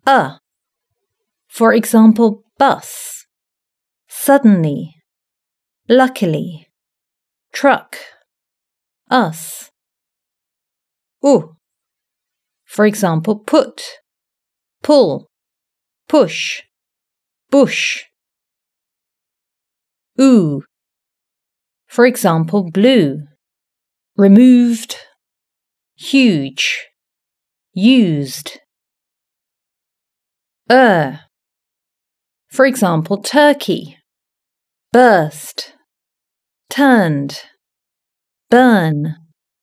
For example, bus, suddenly, luckily, truck, us. For example, put, pull, push, bush. For example, blue, removed, huge, used. For example, turkey, burst, turned, burn.